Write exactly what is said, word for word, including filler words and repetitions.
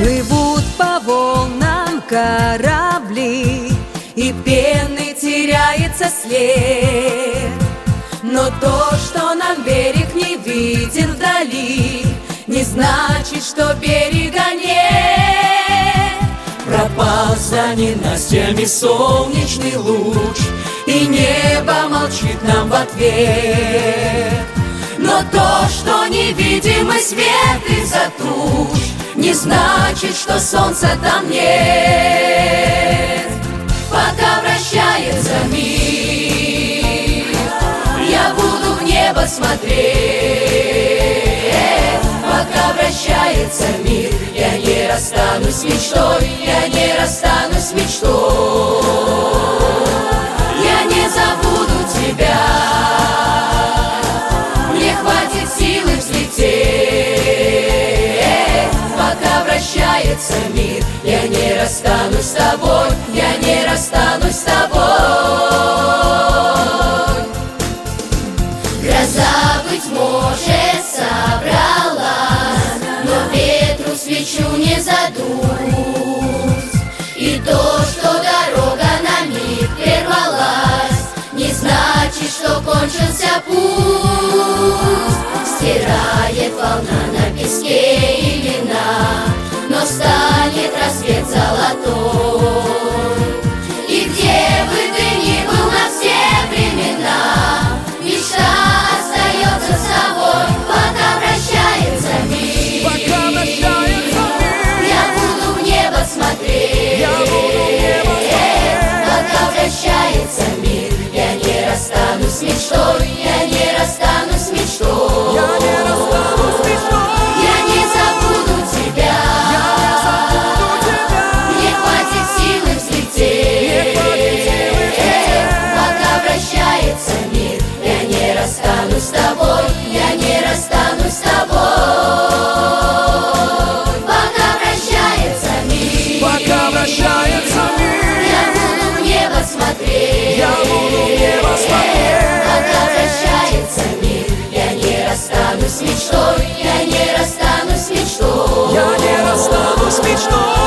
Плывут по волнам корабли, и пены теряется след. Но то, что нам берег не виден вдали, не значит, что берега нет. Пропал за ненастьями солнечный луч, и небо молчит нам в ответ. Но то, что невидимый свет из-за туч, не значит, что солнца там нет. Пока вращается мир, я буду в небо смотреть. Пока вращается мир, я не расстанусь с мечтой, я не расстанусь с мечтой. Я не забуду тебя, мне хватит силы взлететь. Пока вращается мир, я не расстанусь с тобой, я не расстанусь с тобой. Гроза, быть может, собралась, но ветру свечу не задуть. И то, что дорога на миг прервалась, не значит, что кончился путь. Стирает волна на песке имена, но станет рассвет золотой. И где бы ты ни был на все времена, мечта остается с собой. Пока вращается мир, Пока вращается мир, я буду в небо смотреть. я буду в небо смотреть. Пока вращается мир, я не расстанусь с мечтой, я не расстанусь с мечтой. Я не расстанусь с мечтой, Я не забуду тебя, я не забуду тебя. мне хватит силы взлететь. Мне хватит силы взлететь. Пока вращается мир, я не расстанусь с тобой, я не расстанусь с тобой. Пока вращается мир, Пока вращается мир, я буду в небо смотреть. я буду в небо смотреть. Пока вращается мир, я не расстанусь с мечтой, я не расстанусь с мечтой. Я не расстанусь с мечтой.